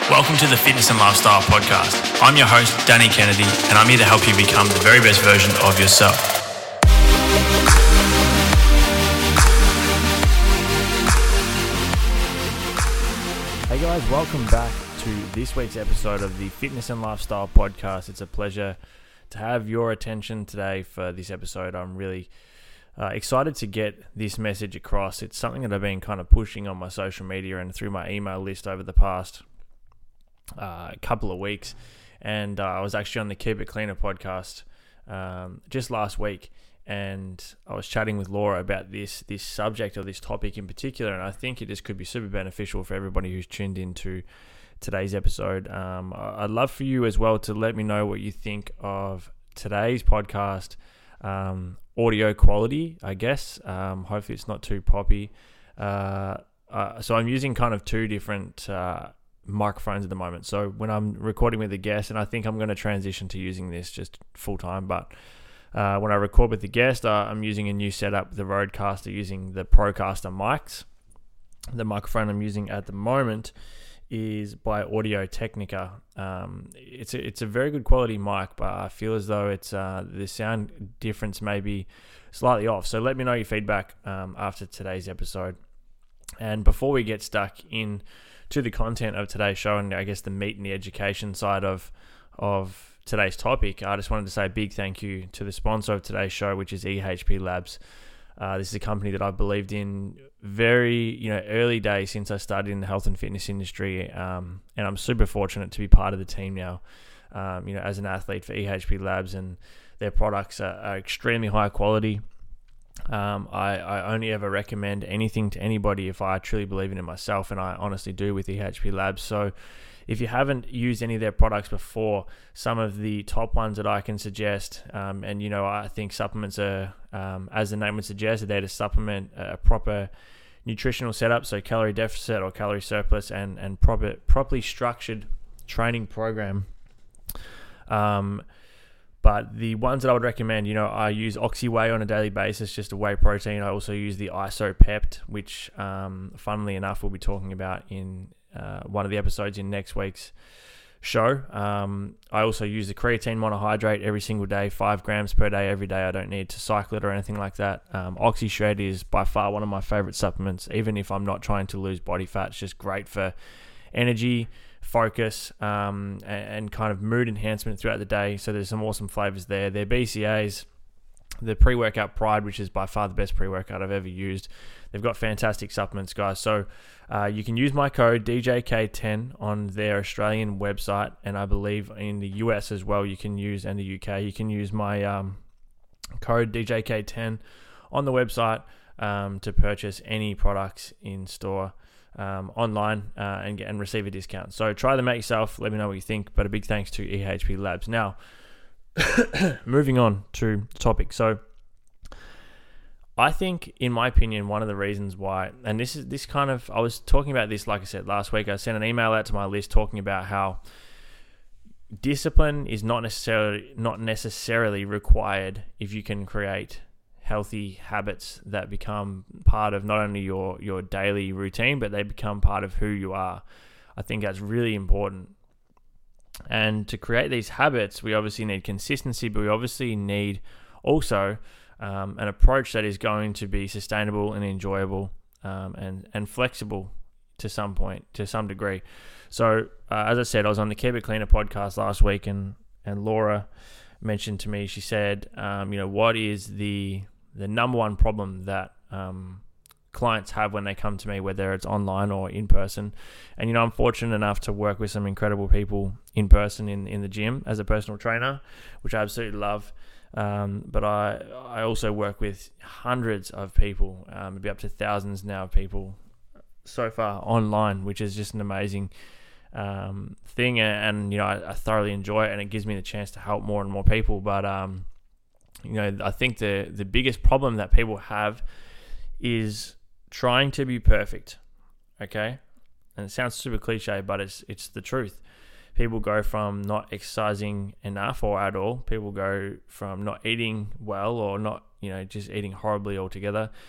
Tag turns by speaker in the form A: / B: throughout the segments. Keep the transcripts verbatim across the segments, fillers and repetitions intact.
A: Welcome to the Fitness and Lifestyle Podcast. I'm your host, Danny Kennedy, and I'm here to help you become the very best version of yourself.
B: Hey guys, welcome back to this week's episode of the Fitness and Lifestyle Podcast. It's a pleasure to have your attention today for this episode. I'm really uh, excited to get this message across. It's something that I've been kind of pushing on my social media and through my email list over the past uh, couple of weeks. And uh, I was actually on the Keep It Cleaner podcast um, just last week, and I was chatting with Laura about this this subject or this topic in particular, and I think it just could be super beneficial for everybody who's tuned into today's episode. Um, I'd love for you as well to let me know what you think of today's podcast um, audio quality, I guess. Um, hopefully it's not too poppy. Uh, uh, so I'm using kind of two different uh, microphones at the moment. So when I'm recording with a guest, and I think I'm going to transition to using this just full time, but uh, when I record with the guest, uh, I'm using a new setup, the Rodecaster, using the Procaster mics. The microphone I'm using at the moment is by Audio Technica. Um, it's a, it's a very good quality mic, but I feel as though it's uh, the sound difference may be slightly off. So let me know your feedback um, after today's episode. And before we get stuck in to the content of today's show, and I guess the meat and the education side of of today's topic, I just wanted to say a big thank you to the sponsor of today's show, which is E H P Labs. Uh, this is a company that I've believed in very, you know, early days since I started in the health and fitness industry, um, and I'm super fortunate to be part of the team now. Um, you know, as an athlete for E H P Labs, and their products are, are extremely high quality. Um, I, I only ever recommend anything to anybody if I truly believe in it myself, and I honestly do with E H P Labs. So if you haven't used any of their products before, some of the top ones that I can suggest, um, and you know, I think supplements are, um, as the name would suggest, they're to supplement a proper nutritional setup, so calorie deficit or calorie surplus, and and proper properly structured training program. Um, But the ones that I would recommend, you know, I use OxyWhey on a daily basis, just a whey protein. I also use the IsoPept, which, um, funnily enough, we'll be talking about in uh, one of the episodes in next week's show. Um, I also use the creatine monohydrate every single day, five grams per day, every day. I don't need to cycle it or anything like that. Um, OxyShred is by far one of my favorite supplements, even if I'm not trying to lose body fat. It's just great for energy, focus, um, and, and kind of mood enhancement throughout the day. So there's some awesome flavors there. Their B C As, the pre-workout Pride, which is by far the best pre-workout I've ever used. They've got fantastic supplements, guys. So uh, you can use my code D J K ten on their Australian website, and I believe in the U S as well. You can use, and the U K, you can use my um, code D J K ten on the website um, to purchase any products in store. Um, online uh, and get and receive a discount. So try them out yourself. Let me know what you think. But a big thanks to E H P Labs. Now, moving on to the topic. So I think, in my opinion, one of the reasons why, and this is this kind of, I was talking about this, like I said, last week. I sent an email out to my list talking about how discipline is not necessarily not necessarily required if you can create healthy habits that become part of not only your your daily routine, but they become part of who you are. I think that's really important. And to create these habits, we obviously need consistency, but we obviously need also um, an approach that is going to be sustainable and enjoyable um, and and flexible to some point, to some degree. So uh, as I said, I was on the Keep It Cleaner podcast last week, and and Laura mentioned to me, she said, um, you know, what is the the number one problem that um, clients have when they come to me, whether it's online or in person. And, you know, I'm fortunate enough to work with some incredible people in person in, in the gym as a personal trainer, which I absolutely love. Um, but I I also work with hundreds of people, um, maybe up to thousands now of people so far online, which is just an amazing um, thing. And, and you know, I, I thoroughly enjoy it, and it gives me the chance to help more and more people. But, um, you know, I think the, the biggest problem that people have is trying to be perfect, okay? And it sounds super cliche, but it's it's the truth. People go from not exercising enough or at all. People go from not eating well or not, you know, just eating horribly altogether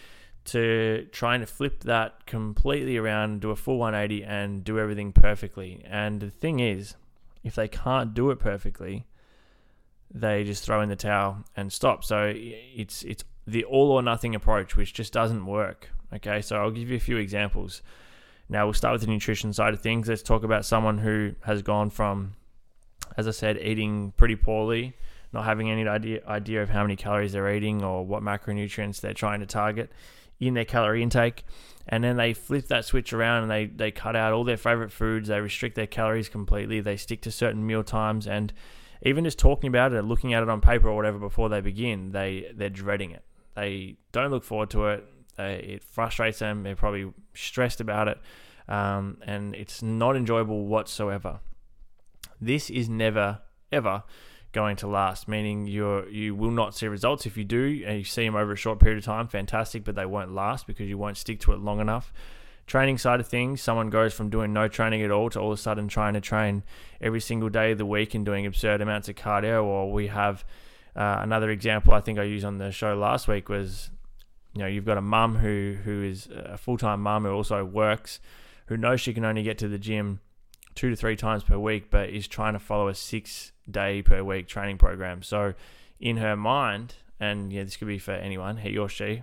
B: to trying to flip that completely around, do a full one eighty and do everything perfectly. And the thing is, if they can't do it perfectly, they just throw in the towel and stop. So it's it's the all or nothing approach, which just doesn't work. Okay, so I'll give you a few examples. Now we'll start with the nutrition side of things. Let's talk about someone who has gone from, as I said, eating pretty poorly, not having any idea idea of how many calories they're eating or what macronutrients they're trying to target in their calorie intake, and then they flip that switch around and they, they cut out all their favorite foods, they restrict their calories completely, they stick to certain meal times, and even just talking about it, looking at it on paper or whatever before they begin, they, they're dreading it. They don't look forward to it. They, it frustrates them. They're probably stressed about it, um, and it's not enjoyable whatsoever. This is never, ever going to last, meaning you're you will not see results. If you do and you see them over a short period of time, fantastic, but they won't last because you won't stick to it long enough. Training side of things, someone goes from doing no training at all to all of a sudden trying to train every single day of the week and doing absurd amounts of cardio. Or we have uh, another example I think I used on the show last week was, you know, you've got a mum who who is a full-time mum who also works, who knows she can only get to the gym two to three times per week, but is trying to follow a six day per week training program. So in her mind, and yeah, this could be for anyone, he or she,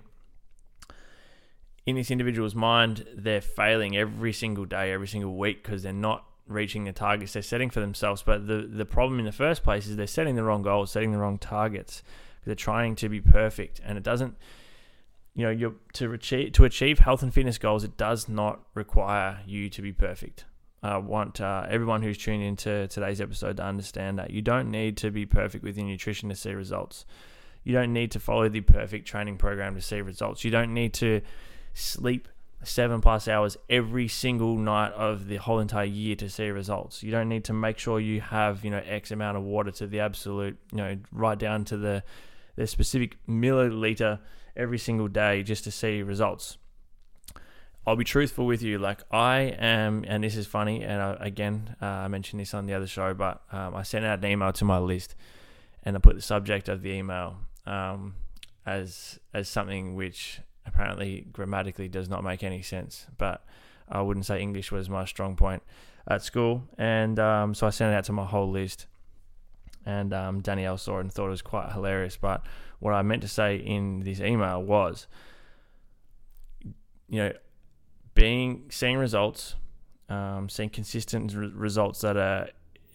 B: in this individual's mind, they're failing every single day, every single week because they're not reaching the targets they're setting for themselves. But the, the problem in the first place is they're setting the wrong goals, setting the wrong targets. They're trying to be perfect, and it doesn't, you know, you're, to achieve, to achieve health and fitness goals, it does not require you to be perfect. I want uh, everyone who's tuned into today's episode to understand that you don't need to be perfect with your nutrition to see results. You don't need to follow the perfect training program to see results. You don't need to sleep seven plus hours every single night of the whole entire year to see results. You don't need to make sure you have, you know, X amount of water to the absolute, you know, right down to the, the specific milliliter every single day just to see results. I'll be truthful with you. Like I am, and this is funny, and I, again, uh, I mentioned this on the other show, but um, I sent out an email to my list, and I put the subject of the email um, as as something which apparently grammatically does not make any sense. But I wouldn't say English was my strong point at school, and um, so I sent it out to my whole list. And um, Danielle saw it and thought it was quite hilarious. But what I meant to say in this email was, you know, being seeing results, um, seeing consistent re- results that are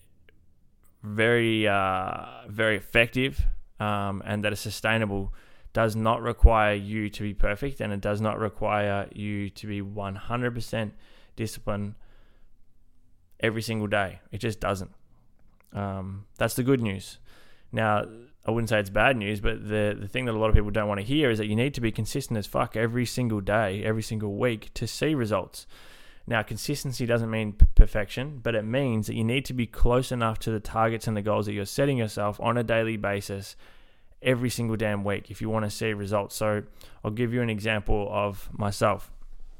B: very, uh, very effective um, and that are sustainable does not require you to be perfect, and it does not require you to be one hundred percent disciplined every single day. It just doesn't. Um, that's the good news. Now, I wouldn't say it's bad news, but the, the thing that a lot of people don't want to hear is that you need to be consistent as fuck every single day, every single week to see results. Now, consistency doesn't mean p- perfection, but it means that you need to be close enough to the targets and the goals that you're setting yourself on a daily basis every single damn week if you want to see results. So I'll give you an example of myself.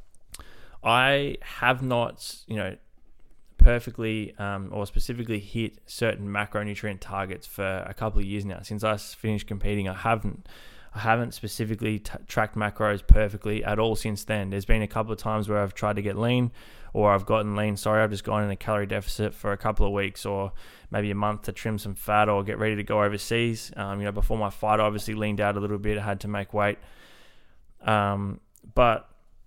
B: I have not, you know, perfectly um, or specifically hit certain macronutrient targets for a couple of years now. Since I finished competing, I haven't I haven't specifically t- tracked macros perfectly at all since then. There's been a couple of times where I've tried to get lean, or I've gotten lean, sorry, I've just gone in a calorie deficit for a couple of weeks or maybe a month to trim some fat or get ready to go overseas. Um, you know, before my fight, I obviously leaned out a little bit. I had to make weight. Um, but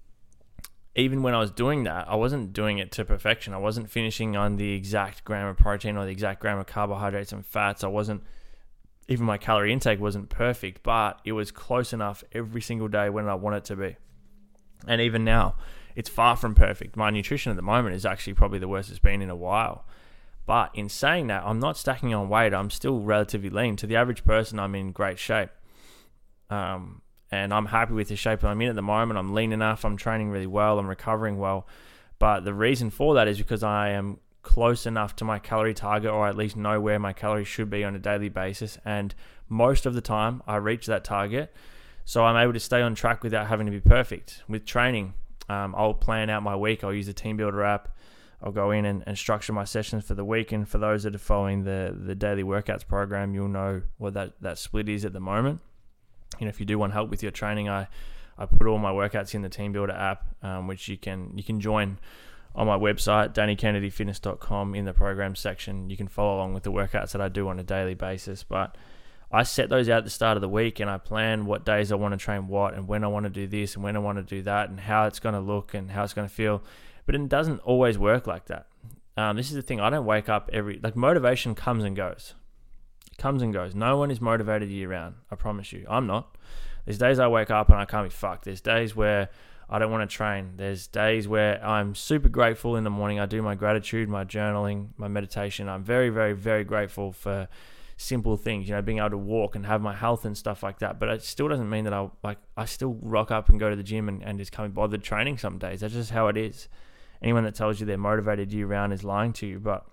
B: even when I was doing that, I wasn't doing it to perfection. I wasn't finishing on the exact gram of protein or the exact gram of carbohydrates and fats. I wasn't, even my calorie intake wasn't perfect, but it was close enough every single day when I want it to be. And even now, it's far from perfect. My nutrition at the moment is actually probably the worst it's been in a while. But in saying that, I'm not stacking on weight. I'm still relatively lean. To the average person, I'm in great shape. Um, And I'm happy with the shape I'm in at the moment. I'm lean enough. I'm training really well. I'm recovering well. But the reason for that is because I am close enough to my calorie target, or at least know where my calories should be on a daily basis. And most of the time, I reach that target. So I'm able to stay on track without having to be perfect. With training, um, I'll plan out my week. I'll use the Team Builder app. I'll go in and, and structure my sessions for the week. And for those that are following the, the daily workouts program, you'll know what that, that split is at the moment. You know, if you do want help with your training, I, I put all my workouts in the Team Builder app, um, which you can you can join on my website, danny kennedy fitness dot com, in the program section. You can follow along with the workouts that I do on a daily basis. But I set those out at the start of the week, and I plan what days I want to train what, and when I want to do this and when I want to do that, and how it's going to look and how it's going to feel. But it doesn't always work like that. Um, this is the thing. I don't wake up every... Like, motivation comes and goes. It comes and goes. No one is motivated year round. I promise you. I'm not. There's days I wake up and I can't be fucked. There's days where I don't want to train. There's days where I'm super grateful in the morning. I do my gratitude, my journaling, my meditation. I'm very, very, very grateful for simple things, you know, being able to walk and have my health and stuff like that. But it still doesn't mean that I like I still rock up and go to the gym and, and just can't be bothered training some days. That's just how it is. Anyone that tells you they're motivated year round is lying to you. But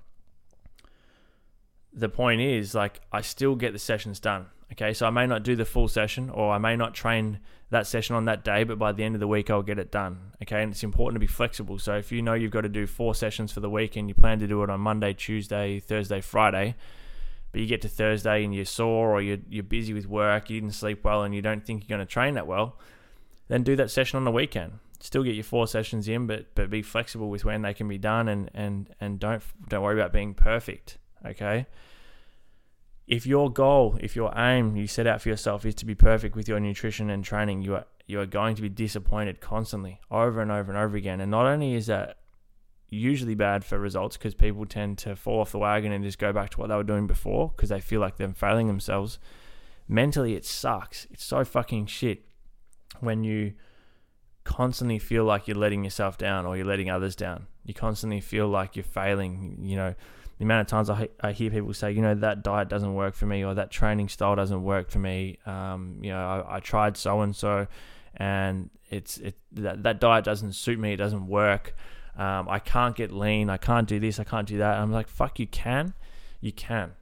B: the point is, like, I still get the sessions done. Okay, so I may not do the full session, or I may not train that session on that day, but by the end of the week, I'll get it done. Okay, and it's important to be flexible. So if you know you've got to do four sessions for the week and you plan to do it on Monday, Tuesday, Thursday, Friday, but you get to Thursday and you're sore, or you're, you're busy with work, you didn't sleep well, and you don't think you're going to train that well, then do that session on the weekend. Still get your four sessions in, but but be flexible with when they can be done, and and and don't don't worry about being perfect. Okay. If your goal, if your aim you set out for yourself is to be perfect with your nutrition and training, you are you are going to be disappointed constantly, over and over and over again. And not only is that usually bad for results, because people tend to fall off the wagon and just go back to what they were doing before because they feel like they're failing themselves. Mentally, it sucks. It's so fucking shit when you constantly feel like you're letting yourself down, or you're letting others down. You constantly feel like you're failing. You know, the amount of times I, I hear people say, you know, that diet doesn't work for me, or that training style doesn't work for me. Um, you know, I, I tried so and so, and it's it that that diet doesn't suit me. It doesn't work. Um, I can't get lean. I can't do this. I can't do that. And I'm like, fuck, you can, you can.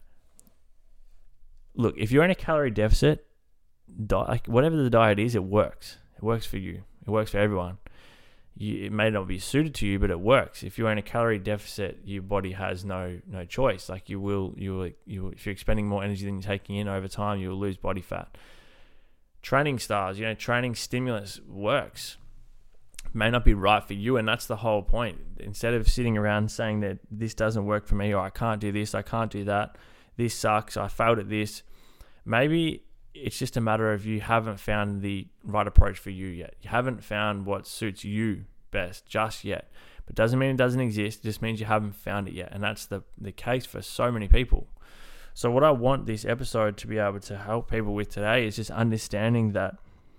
B: Look, if you're in a calorie deficit, diet, like whatever the diet is, it works. It works for you. It works for everyone. You, it may not be suited to you, but it works. If you're in a calorie deficit, your body has no no choice. Like you will, you will, you will, if you're expending more energy than you're taking in over time, you will lose body fat. Training styles, you know, training stimulus works. May not be right for you, and that's the whole point. Instead of sitting around saying that this doesn't work for me, or I can't do this, I can't do that, this sucks, I failed at this, maybe it's just a matter of you haven't found the right approach for you yet. You haven't found what suits you best just yet. But doesn't mean it doesn't exist. It just means you haven't found it yet. And that's the, the case for so many people. So what I want this episode to be able to help people with today is just understanding that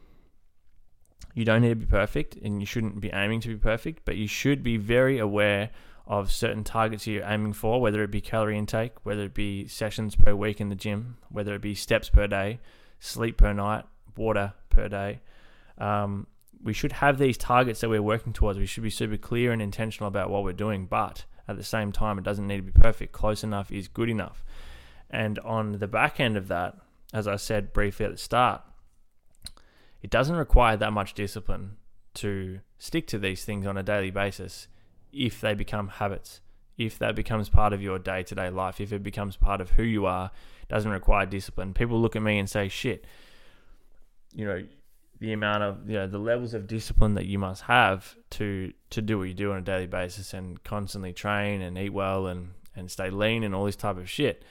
B: you don't need to be perfect, and you shouldn't be aiming to be perfect, but you should be very aware of certain targets you're aiming for, whether it be calorie intake, whether it be sessions per week in the gym, whether it be steps per day, sleep per night, water per day. Um, we should have these targets that we're working towards. We should be super clear and intentional about what we're doing, but at the same time, it doesn't need to be perfect. Close enough is good enough. And on the back end of that, as I said briefly at the start, it doesn't require that much discipline to stick to these things on a daily basis if they become habits, if that becomes part of your day-to-day life, if it becomes part of who you are. It doesn't require discipline. People look at me and say, shit, you know, the amount of, you know, the levels of discipline that you must have to to do what you do on a daily basis and constantly train and eat well and, and stay lean and all this type of shit.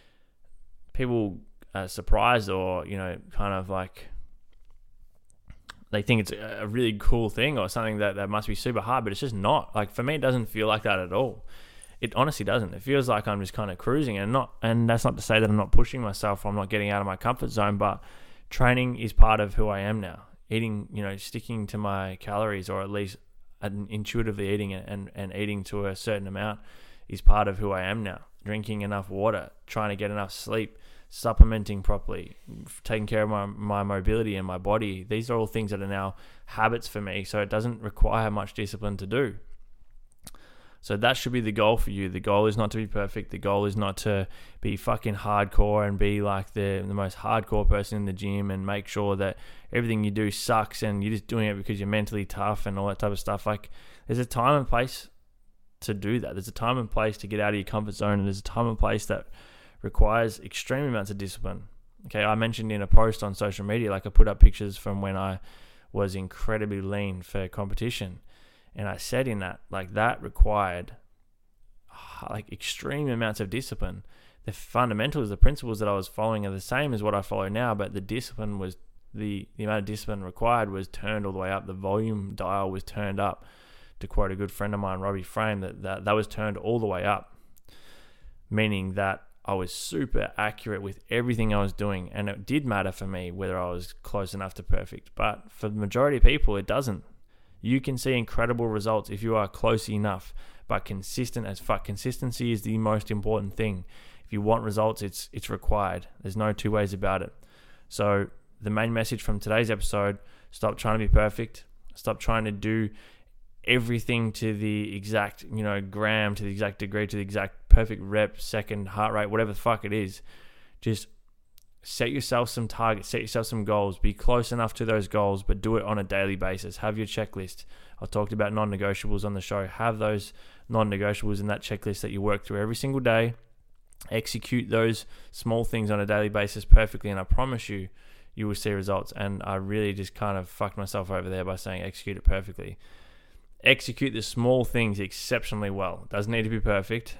B: People are surprised, or, you know, kind of like, they think it's a really cool thing or something that, that must be super hard, but it's just not. Like, for me, it doesn't feel like that at all. It honestly doesn't. It feels like I'm just kind of cruising, and not, and that's not to say that I'm not pushing myself or I'm not getting out of my comfort zone, but training is part of who I am now. Eating, you know, sticking to my calories, or at least intuitively eating it and, and eating to a certain amount is part of who I am now. Drinking enough water, trying to get enough sleep, supplementing properly, taking care of my, my mobility and my body. These are all things that are now habits for me, so it doesn't require much discipline to do. So that should be the goal for you. The goal is not to be perfect. The goal is not to be fucking hardcore and be like the, the most hardcore person in the gym and make sure that everything you do sucks and you're just doing it because you're mentally tough and all that type of stuff. Like, there's a time and place to do that. There's a time and place to get out of your comfort zone, and there's a time and place that requires extreme amounts of discipline. Okay, I mentioned in a post on social media, like I put up pictures from when I was incredibly lean for competition. And I said in that, like that required like extreme amounts of discipline. The fundamentals, the principles that I was following are the same as what I follow now, but the discipline was, the, the amount of discipline required was turned all the way up. The volume dial was turned up. To quote a good friend of mine, Robbie Frame, that, that, that was turned all the way up. Meaning that I was super accurate with everything I was doing, and it did matter for me whether I was close enough to perfect. But for the majority of people, it doesn't. You can see incredible results if you are close enough, but consistent as fuck. Consistency is the most important thing. If you want results, it's it's required. There's no two ways about it. So the main message from today's episode: stop trying to be perfect. Stop trying to do everything to the exact, you know, gram, to the exact degree, to the exact perfect rep, second, heart rate, whatever the fuck it is. Just set yourself some targets, set yourself some goals, be close enough to those goals, but do it on a daily basis. Have your checklist. I talked about non-negotiables on the show. Have those non-negotiables in that checklist that you work through every single day. Execute those small things on a daily basis perfectly, and I promise you, you will see results. And I really just kind of fucked myself over there by saying execute it perfectly. Execute the small things exceptionally well. It doesn't need to be perfect,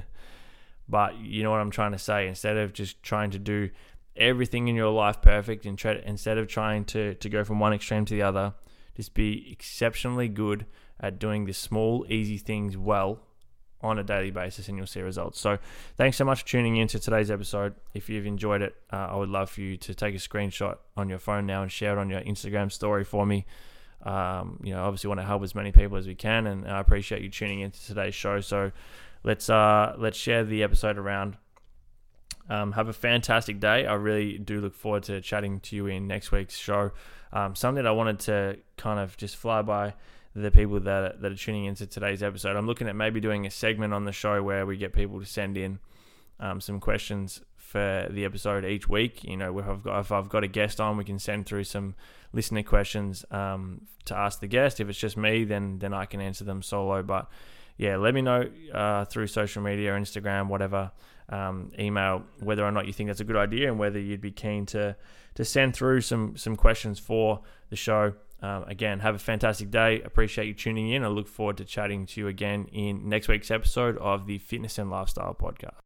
B: but you know what I'm trying to say. Instead of just trying to do everything in your life perfect, and try, instead of trying to, to go from one extreme to the other, just be exceptionally good at doing the small, easy things well on a daily basis, and you'll see results. So thanks so much for tuning in to today's episode. If you've enjoyed it, uh, I would love for you to take a screenshot on your phone now and share it on your Instagram story for me. Um, you know, obviously want to help as many people as we can, and I appreciate you tuning into today's show. So let's uh, let's share the episode around. Um, have a fantastic day. I really do look forward to chatting to you in next week's show. Um, something that I wanted to kind of just fly by the people that that are tuning into today's episode. I'm looking at maybe doing a segment on the show where we get people to send in um, some questions for the episode each week. You know, if I've got if I've got a guest on, we can send through some listener questions um, to ask the guest. If it's just me, then then I can answer them solo. But yeah, let me know uh, through social media, Instagram, whatever, um, email, whether or not you think that's a good idea, and whether you'd be keen to to send through some some questions for the show. Um, again, have a fantastic day. Appreciate you tuning in. I look forward to chatting to you again in next week's episode of the Fitness and Lifestyle Podcast.